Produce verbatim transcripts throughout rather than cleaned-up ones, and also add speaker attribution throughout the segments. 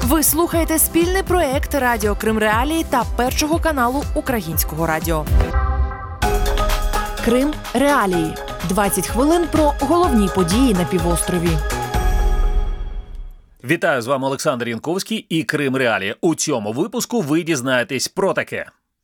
Speaker 1: Ви слухаєте спільний проект Радіо Крим Реалії та Першого каналу Українського радіо. Крим Реалії. двадцять хвилин про головні події на півострові.
Speaker 2: Вітаю, з вами Олександр Янковський і Крим Реалії. У цьому випуску ви дізнаєтесь про таке.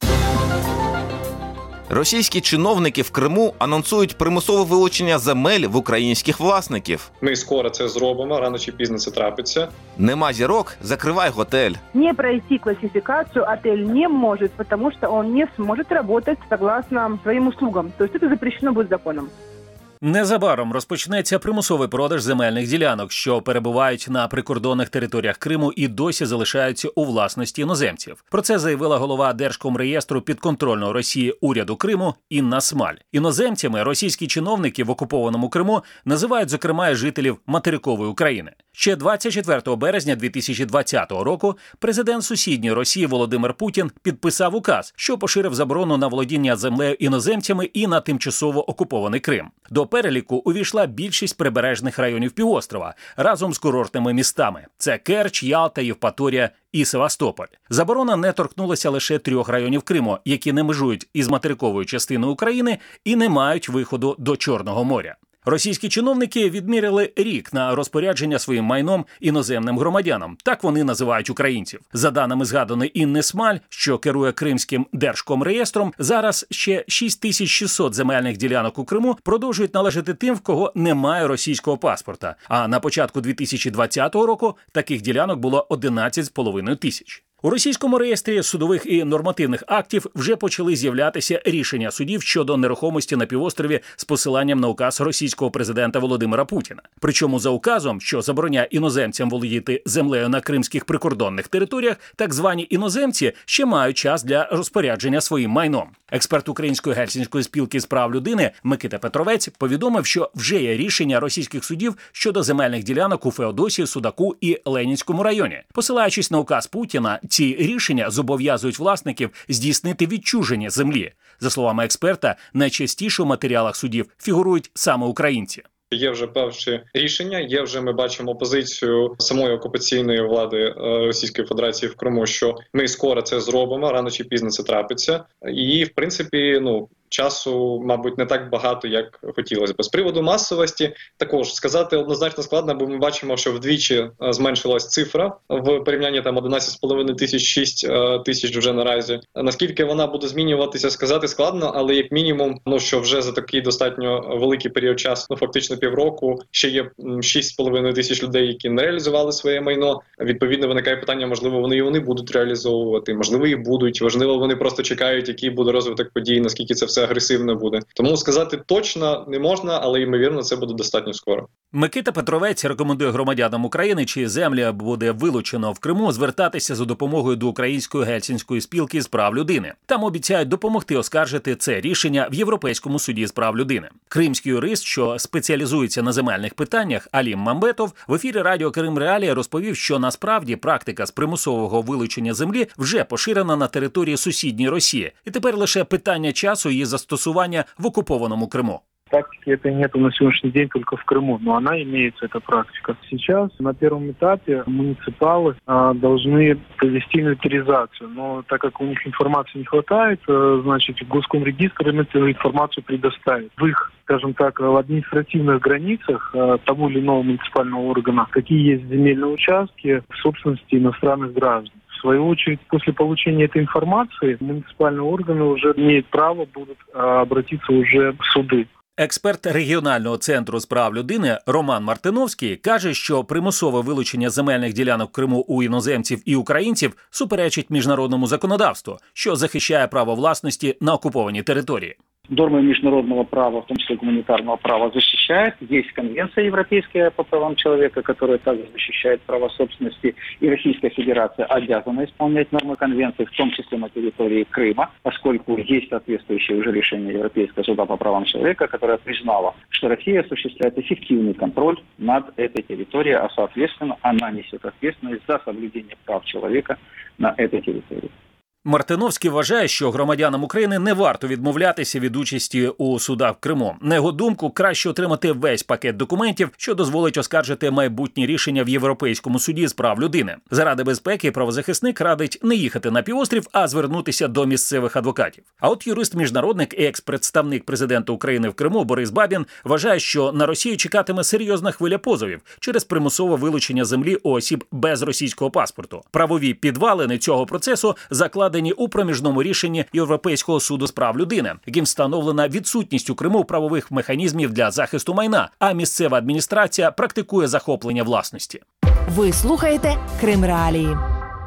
Speaker 3: Російські чиновники в Криму анонсують примусове вилучення земель в українських власників.
Speaker 4: Ми скоро це зробимо, рано чи пізно це трапиться.
Speaker 3: Нема зірок, закривай готель.
Speaker 5: Не пройти классификацию отель не может, потому что он не сможет работать согласно своим услугам. То есть это запрещено будет законом.
Speaker 2: Незабаром розпочнеться примусовий продаж земельних ділянок, що перебувають на прикордонних територіях Криму і досі залишаються у власності іноземців. Про це заявила голова Держкомреєстру підконтрольного Росії уряду Криму Інна Смаль. Іноземцями російські чиновники в окупованому Криму називають, зокрема, і жителів материкової України. Ще двадцять четвертого березня дві тисячі двадцятого року президент сусідньої Росії Володимир Путін підписав указ, що поширив заборону на володіння землею іноземцями і на тимчасово окупований Крим. До переліку увійшла більшість прибережних районів півострова разом з курортними містами – це Керч, Ялта, Євпаторія і Севастополь. Заборона не торкнулася лише трьох районів Криму, які не межують із материковою частиною України і не мають виходу до Чорного моря. Російські чиновники відміряли рік на розпорядження своїм майном іноземним громадянам. Так вони називають українців. За даними згаданої Інни Смаль, що керує Кримським Держкомреєстром, зараз ще шість тисяч шістсот земельних ділянок у Криму продовжують належати тим, в кого немає російського паспорта. А на початку дві тисячі двадцятого року таких ділянок було одинадцять з половиною тисяч. У російському реєстрі судових і нормативних актів вже почали з'являтися рішення судів щодо нерухомості на півострові з посиланням на указ російського президента Володимира Путіна. Причому за указом, що забороняє іноземцям володіти землею на кримських прикордонних територіях, так звані іноземці ще мають час для розпорядження своїм майном. Експерт Української гельсінської спілки з прав людини Микита Петровець повідомив, що вже є рішення російських судів щодо земельних ділянок у Феодосії, Судаку і Ленінському районі. Посилаючись на указ Путіна, ці рішення зобов'язують власників здійснити відчуження землі. За словами експерта, найчастіше у матеріалах судів фігурують саме українці.
Speaker 4: Є вже перші рішення, є вже, ми бачимо позицію самої окупаційної влади Російської Федерації в Криму, що ми скоро це зробимо, рано чи пізно це трапиться. І, в принципі, ну, часу, мабуть, не так багато, як хотілося б. З приводу масовості також сказати однозначно складно, бо ми бачимо, що вдвічі зменшилась цифра в порівнянні там одинадцять з половиною тисяч, шість тисяч вже наразі. Наскільки вона буде змінюватися, сказати складно, але як мінімум, ну що вже за такий достатньо великий період часу, ну фактично півроку, ще є шість з половиною тисяч людей, які не реалізували своє майно. Відповідно, виникає питання, можливо, вони і вони будуть реалізовувати, можливо, і будуть, можливо, вони просто чекають, який буде розвиток подій, наскільки це все агресивно буде. Тому сказати точно не можна, але ймовірно це буде достатньо скоро.
Speaker 2: Микита Петровець рекомендує громадянам України, чиї землі буде вилучено в Криму, звертатися за допомогою до Української гельсінської спілки з прав людини. Там обіцяють допомогти оскаржити це рішення в Європейському суді з прав людини. Кримський юрист, що спеціалізується на земельних питаннях, Алім Мамбетов, в ефірі Радіо Крим Реалії розповів, що насправді практика з примусового вилучення землі вже поширена на території сусідньої Росії. І тепер лише питання часу її застосування в окупованому Криму.
Speaker 6: Практики этой нету на сегодняшний день только в Крыму, но она имеется, эта практика. Сейчас на первом этапе муниципалы а, должны провести инвентаризацию, но так как у них информации не хватает, а, значит, Госкомрегистр им эту информацию предоставит. В их, скажем так, в административных границах а, того или иного муниципального органа, какие есть земельные участки в собственности иностранных граждан. В свою очередь, после получения этой информации, муниципальные органы уже имеют право будут а, обратиться уже в суды.
Speaker 2: Експерт регіонального центру з прав людини Роман Мартиновський каже, що примусове вилучення земельних ділянок в Криму у іноземців і українців суперечить міжнародному законодавству, що захищає право власності на окупованій території.
Speaker 7: Нормы международного права, в том числе гуманитарного права, защищает. Есть конвенция европейская по правам человека, которая также защищает права собственности. И Российская Федерация обязана исполнять нормы конвенции, в том числе на территории Крыма, поскольку есть соответствующее уже решение Европейского суда по правам человека, которое признало, что Россия осуществляет эффективный контроль над этой территорией, а соответственно она несет ответственность за соблюдение прав человека на этой территории.
Speaker 2: Мартиновський вважає, що громадянам України не варто відмовлятися від участі у судах в Криму. На його думку, краще отримати весь пакет документів, що дозволить оскаржити майбутні рішення в Європейському суді з прав людини. Заради безпеки правозахисник радить не їхати на півострів, а звернутися до місцевих адвокатів. А от юрист-міжнародник і екс-представник президента України в Криму Борис Бабін вважає, що на Росію чекатиме серйозна хвиля позовів через примусове вилучення землі у осіб без російського паспорту. Правові підвалини цього процесу закладені у проміжному рішенні Європейського суду з прав людини, яким встановлена відсутність у Криму правових механізмів для захисту майна, а місцева адміністрація практикує захоплення власності.
Speaker 1: Ви слухаєте Крим Реалії.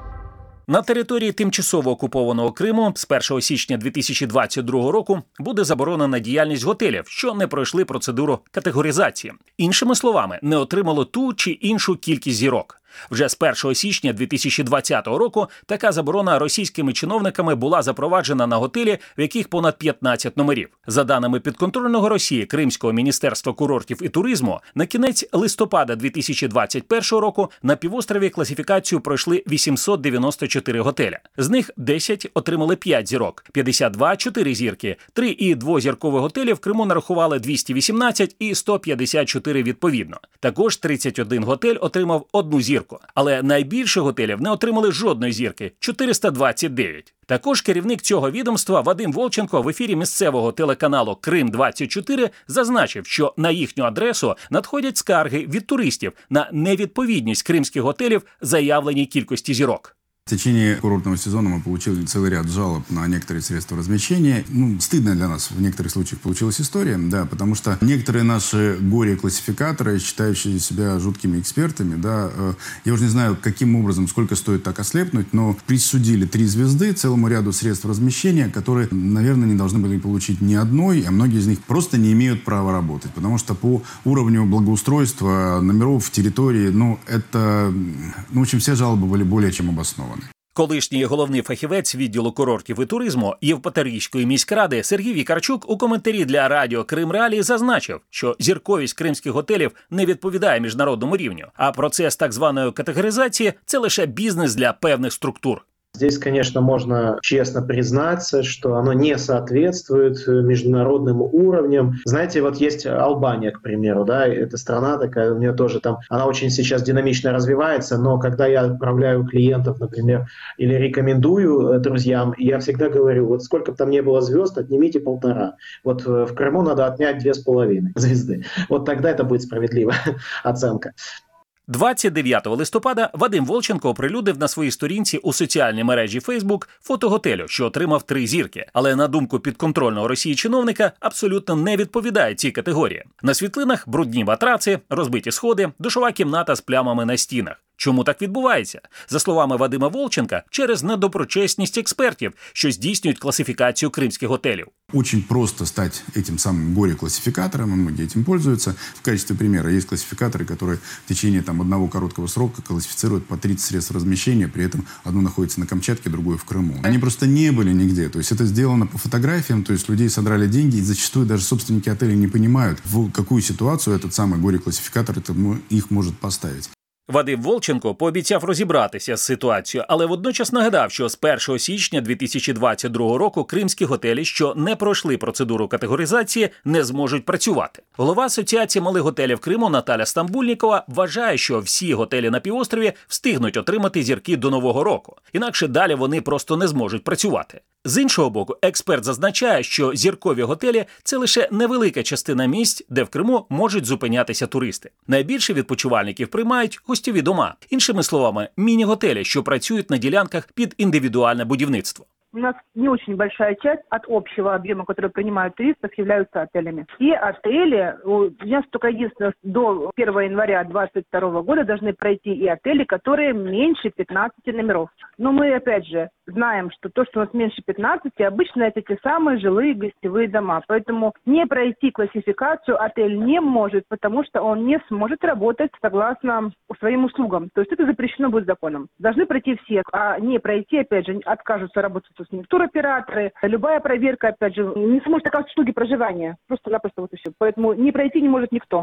Speaker 2: На території тимчасово окупованого Криму з першого січня дві тисячі двадцять другого року буде заборонена діяльність готелів, що не пройшли процедуру категоризації. Іншими словами, не отримало ту чи іншу кількість зірок. Вже з першого січня дві тисячі двадцятого року така заборона російськими чиновниками була запроваджена на готелі, в яких понад п'ятнадцять номерів. За даними підконтрольного Росії Кримського міністерства курортів і туризму, на кінець листопада дві тисячі двадцять першого року на півострові класифікацію пройшли вісімсот дев'яносто чотири готеля. З них десять отримали п'ять зірок, п'ятдесят два – чотири зірки, три і двозіркові готелі в Криму нарахували двісті вісімнадцять і сто п'ятдесят чотири відповідно. Також тридцять один готель отримав одну зірку. Але найбільше готелів не отримали жодної зірки – чотириста двадцять дев'ять. Також керівник цього відомства Вадим Волченко в ефірі місцевого телеканалу Крим двадцять чотири зазначив, що на їхню адресу надходять скарги від туристів на невідповідність кримських готелів заявленій кількості зірок.
Speaker 8: В течение курортного сезона мы получили целый ряд жалоб на некоторые средства размещения. Ну, стыдно для нас в некоторых случаях получилась история, да, потому что некоторые наши горе-классификаторы, считающие себя жуткими экспертами, да, э, я уже не знаю, каким образом, сколько стоит так ослепнуть, но присудили три звезды целому ряду средств размещения, которые, наверное, не должны были получить ни одной, а многие из них просто не имеют права работать, потому что по уровню благоустройства номеров, территории, ну, это, ну, в общем, все жалобы были более чем обоснованы.
Speaker 2: Колишній головний фахівець відділу курортів і туризму Євпаторійської міськради Сергій Вікарчук у коментарі для радіо Крим Реалії зазначив, що зірковість кримських готелів не відповідає міжнародному рівню, а процес так званої категоризації – це лише бізнес для певних структур.
Speaker 9: Здесь, конечно, можно честно признаться, что оно не соответствует международным уровням. Знаете, вот есть Албания, к примеру, да, это страна такая, у нее тоже там, она очень сейчас динамично развивается, но когда я отправляю клиентов, например, или рекомендую друзьям, я всегда говорю, вот сколько бы там ни было звезд, отнимите полтора. Вот в Крыму надо отнять две с половиной звезды. Вот тогда это будет справедливая оценка.
Speaker 2: двадцять дев'ятого листопада Вадим Волченко оприлюднив на своїй сторінці у соціальній мережі Facebook фото готелю, що отримав три зірки. Але, на думку підконтрольного Росії чиновника, абсолютно не відповідає цій категорії. На світлинах брудні матраци, розбиті сходи, душова кімната з плямами на стінах. Чому так відбувається? За словами Вадима Волченка, через недоброчесність експертів, що здійснюють класифікацію кримських готелів.
Speaker 8: Очень просто стать этим самым горе-классификатором, и многие этим пользуются. В качестве примера есть классификаторы, которые в течение там, одного короткого срока классифицируют по тридцать средств размещения, при этом одно находится на Камчатке, другое в Крыму. Они просто не были нигде, то есть это сделано по фотографиям, то есть людей содрали деньги, и зачастую даже собственники отелей не понимают, в какую ситуацию этот самый горе-классификатор их может поставить.
Speaker 2: Вадим Волченко пообіцяв розібратися з ситуацією, але водночас нагадав, що з першого січня дві тисячі двадцять другого року кримські готелі, що не пройшли процедуру категоризації, не зможуть працювати. Голова Асоціації малих готелів Криму Наталя Стамбульнікова вважає, що всі готелі на півострові встигнуть отримати зірки до Нового року. Інакше далі вони просто не зможуть працювати. З іншого боку, експерт зазначає, що зіркові готелі – це лише невелика частина місць, де в Криму можуть зупинятися туристи. Найбільше відпочивальників приймають гостьові дома. Іншими словами, міні-готелі, що працюють на ділянках під індивідуальне будівництво.
Speaker 5: У нас не очень большая часть от общего объема, который принимают туристов, являются отелями. Все отели, у нас только единственное, до первого января двадцать второго года должны пройти и отели, которые меньше пятнадцати номеров. Но мы, опять же, знаем, что то, что у нас меньше пятнадцати, обычно это те самые жилые гостевые дома. Поэтому не пройти классификацию отель не может, потому что он не сможет работать согласно своим услугам. То есть это запрещено будет законом. Должны пройти все, а не пройти, опять же, откажутся работать с ним туроператоры. Любая проверка, опять же, не сможет оказать услуги проживания. Просто-напросто вот и все. Поэтому не пройти не может никто.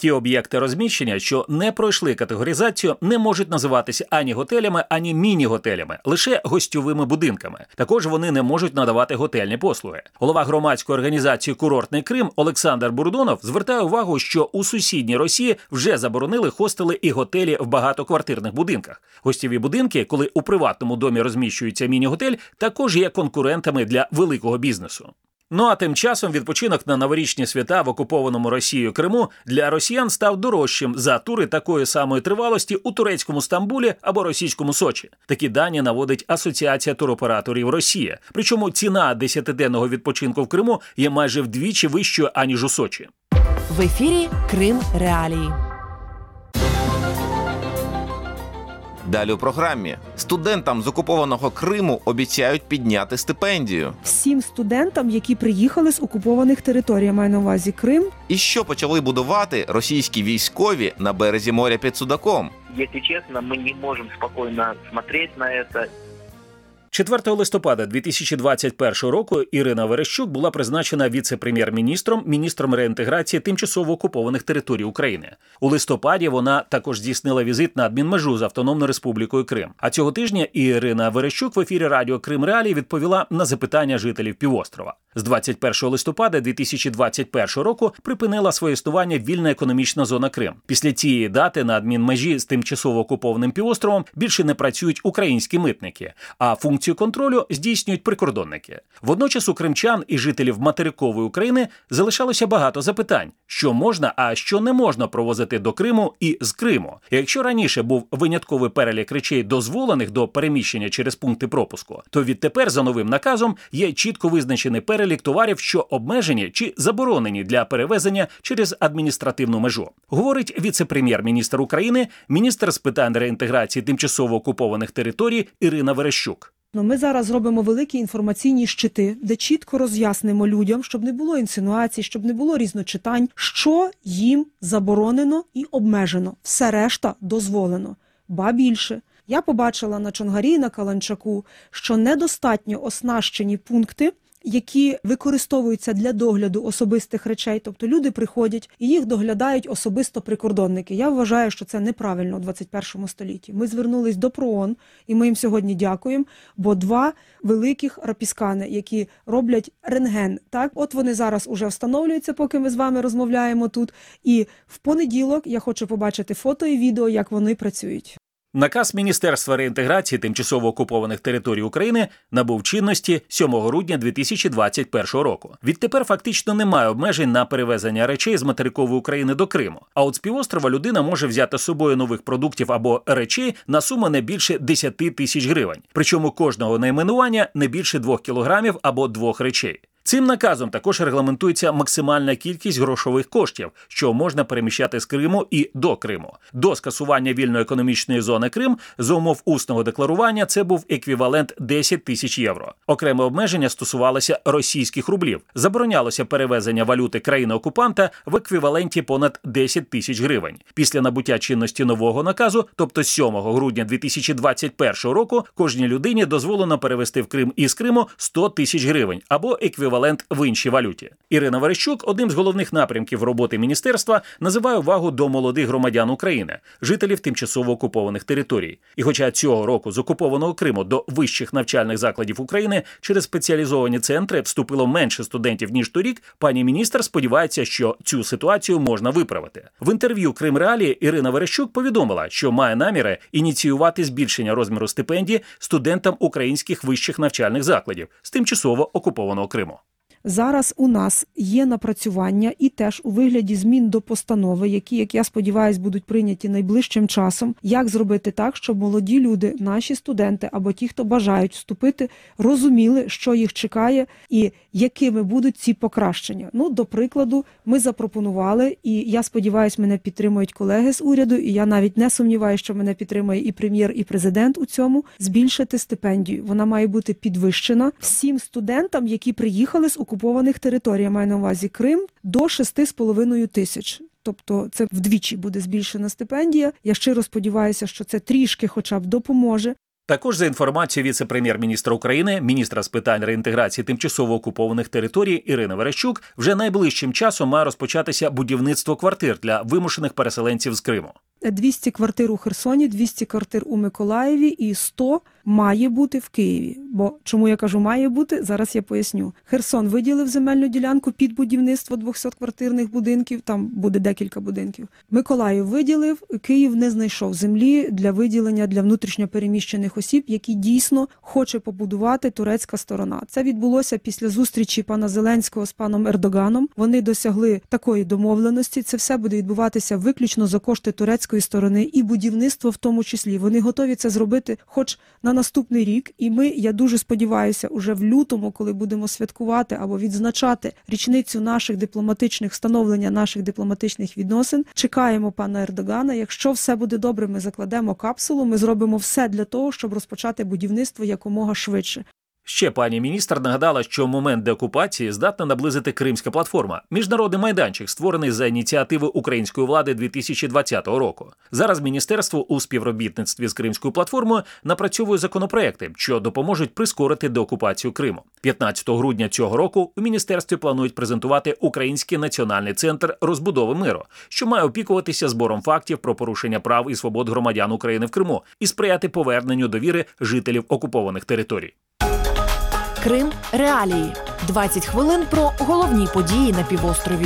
Speaker 2: Ті об'єкти розміщення, що не пройшли категоризацію, не можуть називатися ані готелями, ані міні-готелями, лише гостьовими будинками. Також вони не можуть надавати готельні послуги. Голова громадської організації «Курортний Крим» Олександр Бурдонов звертає увагу, що у сусідній Росії вже заборонили хостели і готелі в багатоквартирних будинках. Гостєві будинки, коли у приватному домі розміщується міні-готель, також є конкурентами для великого бізнесу. Ну а тим часом відпочинок на новорічні свята в окупованому Росією Криму для росіян став дорожчим за тури такої самої тривалості у турецькому Стамбулі або російському Сочі. Такі дані наводить Асоціація туроператорів Росії. Причому ціна десятиденного відпочинку в Криму є майже вдвічі вищою, аніж у Сочі.
Speaker 1: В ефірі Крим Реалії.
Speaker 3: Далі у програмі. Студентам з окупованого Криму обіцяють підняти стипендію.
Speaker 10: Всім студентам, які приїхали з окупованих територій, я маю на увазі Крим.
Speaker 3: І що почали будувати російські військові на березі моря під Судаком?
Speaker 11: Если честно, мы не можем спокойно смотреть на это.
Speaker 2: четвертого листопада дві тисячі двадцять першого року Ірина Верещук була призначена віце-прем'єр-міністром, міністром реінтеграції тимчасово окупованих територій України. У листопаді вона також здійснила візит на адмінмежу з Автономною Республікою Крим. А цього тижня Ірина Верещук в ефірі радіо Крим Реалії відповіла на запитання жителів півострова. З двадцять першого листопада дві тисячі двадцять першого року припинила своє існування вільна економічна зона Крим. Після цієї дати на адмінмежі з тимчасово окупованим півостровом більше не працюють українські митники, а функцію контролю здійснюють прикордонники. Водночас у кримчан і жителів материкової України залишалося багато запитань, що можна, а що не можна провозити до Криму і з Криму. І якщо раніше був винятковий перелік речей, дозволених до переміщення через пункти пропуску, то відтепер за новим наказом є чітко визначений перелік товарів, що обмежені чи заборонені для перевезення через адміністративну межу. Говорить віце-прем'єр-міністр України, міністр з питань реінтеграції тимчасово окупованих територій Ірина Верещук.
Speaker 10: Ми зараз робимо великі інформаційні щити, де чітко роз'яснимо людям, щоб не було інсинуацій, щоб не було різночитань, що їм заборонено і обмежено. Все решта дозволено. Ба більше. Я побачила на Чонгарі і на Каланчаку, що недостатньо оснащені пункти, які використовуються для догляду особистих речей. Тобто люди приходять і їх доглядають особисто прикордонники. Я вважаю, що це неправильно у двадцять першому столітті. Ми звернулись до ПРООН, і ми їм сьогодні дякуємо, бо два великих рапіскани, які роблять рентген, так, от вони зараз уже встановлюються, поки ми з вами розмовляємо тут. І в понеділок я хочу побачити фото і відео, як вони працюють.
Speaker 2: Наказ Міністерства реінтеграції тимчасово окупованих територій України набув чинності сьомого грудня дві тисячі двадцять першого року. Відтепер фактично немає обмежень на перевезення речей з материкової України до Криму. А от з півострова людина може взяти з собою нових продуктів або речей на суму не більше десять тисяч гривень. Причому кожного найменування не більше двох кілограмів або двох речей. Цим наказом також регламентується максимальна кількість грошових коштів, що можна переміщати з Криму і до Криму. До скасування вільної економічної зони Крим за умов усного декларування це був еквівалент десять тисяч євро. Окреме обмеження стосувалося російських рублів. Заборонялося перевезення валюти країни-окупанта в еквіваленті понад десять тисяч гривень. Після набуття чинності нового наказу, тобто сьомого грудня дві тисячі двадцять першого року, кожній людині дозволено перевести в Крим із Криму сто тисяч гривень або еквівалент в іншій валюті. Ірина Верещук одним з головних напрямків роботи міністерства називає увагу до молодих громадян України, жителів тимчасово окупованих територій. І хоча цього року з окупованого Криму до вищих навчальних закладів України через спеціалізовані центри вступило менше студентів, ніж торік, пані міністр сподівається, що цю ситуацію можна виправити. В інтерв'ю Крим Реалії Ірина Верещук повідомила, що має наміри ініціювати збільшення розміру стипендії студентам українських вищих навчальних закладів з тимчасово окупованого Криму.
Speaker 10: Зараз у нас є напрацювання і теж у вигляді змін до постанови, які, як я сподіваюся, будуть прийняті найближчим часом, як зробити так, щоб молоді люди, наші студенти або ті, хто бажають вступити, розуміли, що їх чекає і якими будуть ці покращення. Ну, до прикладу, ми запропонували, і я сподіваюся, мене підтримують колеги з уряду, і я навіть не сумніваюся, що мене підтримує і прем'єр, і президент у цьому, збільшити стипендію. Вона має бути підвищена всім студентам, які приїхали з окупованих територій, я маю на увазі Крим, до шести з половиною тисяч. Тобто це вдвічі буде збільшена стипендія. Я щиро сподіваюся, що це трішки хоча б допоможе.
Speaker 2: Також, за інформацією віце-прем'єр-міністра України, міністра з питань реінтеграції тимчасово окупованих територій Ірини Верещук, вже найближчим часом має розпочатися будівництво квартир для вимушених переселенців з Криму.
Speaker 10: двісті квартир у Херсоні, двісті квартир у Миколаєві і сто має бути в Києві. Бо чому я кажу має бути, зараз я поясню. Херсон виділив земельну ділянку під будівництво двохсотквартирних будинків, там буде декілька будинків. Миколаїв виділив, Київ не знайшов землі для виділення для внутрішньопереміщених осіб, які дійсно хоче побудувати турецька сторона. Це відбулося після зустрічі пана Зеленського з паном Ердоганом. Вони досягли такої домовленості. Це все буде відбуватися виключно за кошти турецької сторони і будівництво в тому числі. Вони готові це зробити хоч на наступний рік. І ми, я дуже сподіваюся, уже в лютому, коли будемо святкувати або відзначати річницю наших дипломатичних, встановлення наших дипломатичних відносин, чекаємо пана Ердогана. Якщо все буде добре, ми закладемо капсулу, ми зробимо все для того, щоб розпочати будівництво якомога швидше.
Speaker 2: Ще пані міністр нагадала, що момент деокупації здатна наблизити Кримська платформа – міжнародний майданчик, створений за ініціативи української влади дві тисячі двадцятого року. Зараз міністерство у співробітництві з Кримською платформою напрацьовує законопроекти, що допоможуть прискорити деокупацію Криму. п'ятнадцятого грудня цього року у міністерстві планують презентувати Український національний центр розбудови миру, що має опікуватися збором фактів про порушення прав і свобод громадян України в Криму і сприяти поверненню довіри жителів окупованих територій.
Speaker 1: Крим реалії. двадцять хвилин про головні події на півострові.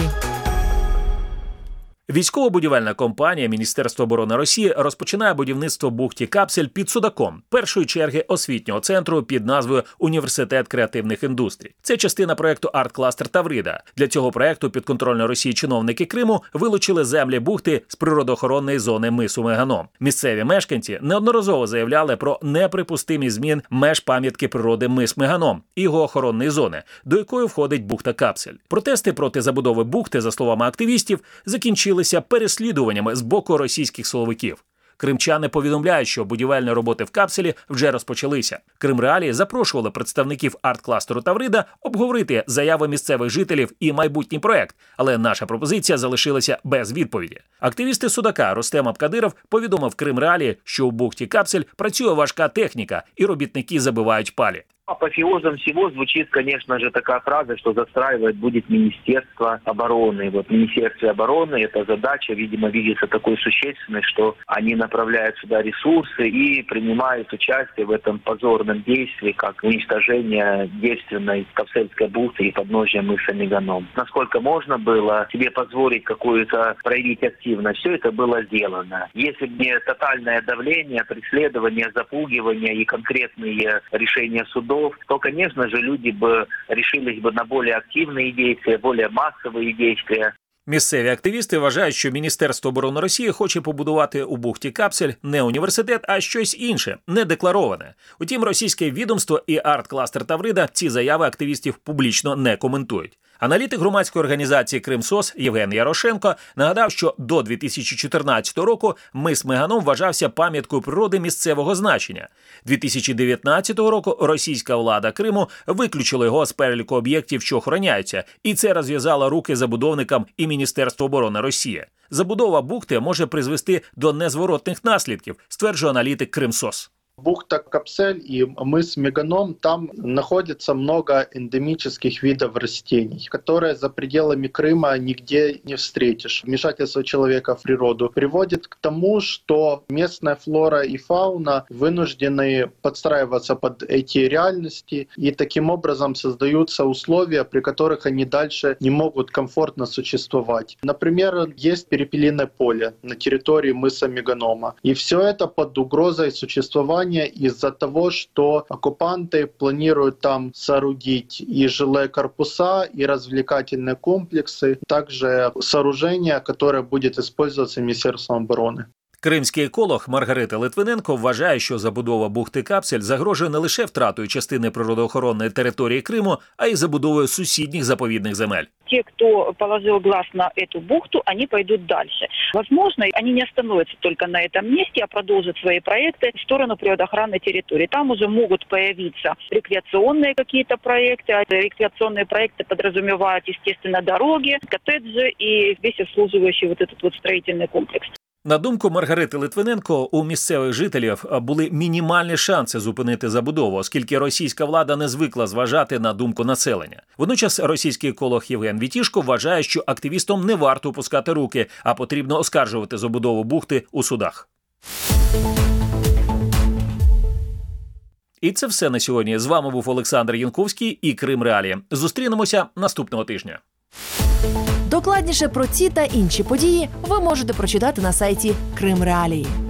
Speaker 2: Військово-будівельна компанія Міністерства оборони Росії розпочинає будівництво бухті Капсель під Судаком, першої черги освітнього центру під назвою «Університет креативних індустрій». Це частина проєкту «Арт-кластер Таврида». Для цього проєкту підконтрольні Росії чиновники Криму вилучили землі бухти з природоохоронної зони мису Меганом. Місцеві мешканці неодноразово заявляли про неприпустимість змін меж пам'ятки природи мис Меганом і його охоронної зони, до якої входить бухта Капсель. Протести проти забудови бухти, за словами активістів, закінчили переслідуваннями з боку російських силовиків. Кримчани повідомляють, що будівельні роботи в Капселі вже розпочалися. Кримреалії запрошували представників арт-кластеру Таврида обговорити заяви місцевих жителів і майбутній проект, але наша пропозиція залишилася без відповіді. Активісти Судака Рустем Абкадиров повідомив Кримреалії, що у бухті Капсель працює важка техніка і робітники забивають палі.
Speaker 11: Апофеозом всего звучит, конечно же, такая фраза, что застраивать будет Министерство обороны. Вот Министерство обороны, эта задача, видимо, видится такой существенной, что они направляют сюда ресурсы и принимают участие в этом позорном действии, как уничтожение девственной Капсельской бухты и подножия мыса Меганом. Насколько можно было себе позволить какую-то проявить активность, все это было сделано. Если бы не тотальное давление, преследование, запугивание и конкретные решения судов, то, конечно же, люди бы решились бы на более активные действия, более массовые действия.
Speaker 2: Місцеві активісти вважають, що Міністерство оборони Росії хоче побудувати у бухті Капсель не університет, а щось інше, недеклароване. Утім, російське відомство і арт-кластер Таврида ці заяви активістів публічно не коментують. Аналітик громадської організації «Кримсос» Євген Ярошенко нагадав, що до дві тисячі чотирнадцятого року мис Меганом вважався пам'яткою природи місцевого значення. дві тисячі дев'ятнадцятого року російська влада Криму виключила його з переліку об'єктів, що охороняються, і це розв'язало руки забудовникам і Міністерству оборони Росії. Забудова бухти може призвести до незворотних наслідків, стверджує аналітик «Кримсос».
Speaker 12: Бухта Капсель и мыс Меганом, там находится много эндемических видов растений, которые за пределами Крыма нигде не встретишь. Вмешательство человека в природу приводит к тому, что местная флора и фауна вынуждены подстраиваться под эти реальности, и таким образом создаются условия, при которых они дальше не могут комфортно существовать. Например, есть перепелиное поле на территории мыса Меганома, и все это под угрозой существования из-за того, что оккупанты планируют там соорудить и жилые корпуса, и развлекательные комплексы, также сооружение, которое будет использоваться Министерством обороны.
Speaker 2: Кримський еколог Маргарита Литвиненко вважає, що забудова бухти Капсель загрожує не лише втратою частини природоохоронної території Криму, а й забудовою сусідніх заповідних земель.
Speaker 13: Те, кто положил глаз на эту бухту, они пойдут дальше. Возможно, они не остановятся только на этом месте, а продолжат свои проекты в сторону природоохранной территории. Там уже могут появиться рекреационные какие-то проекты. А рекреационные проекты подразумевают, естественно, дороги, коттеджи и весь обслуживающий вот этот вот строительный комплекс.
Speaker 2: На думку Маргарити Литвиненко, у місцевих жителів були мінімальні шанси зупинити забудову, оскільки російська влада не звикла зважати на думку населення. Водночас російський еколог Євген Вітішко вважає, що активістам не варто опускати руки, а потрібно оскаржувати забудову бухти у судах. І це все на сьогодні. З вами був Олександр Янковський і Крим Реалії. Зустрінемося наступного тижня.
Speaker 1: Докладніше про ці та інші події ви можете прочитати на сайті Крим Реалії.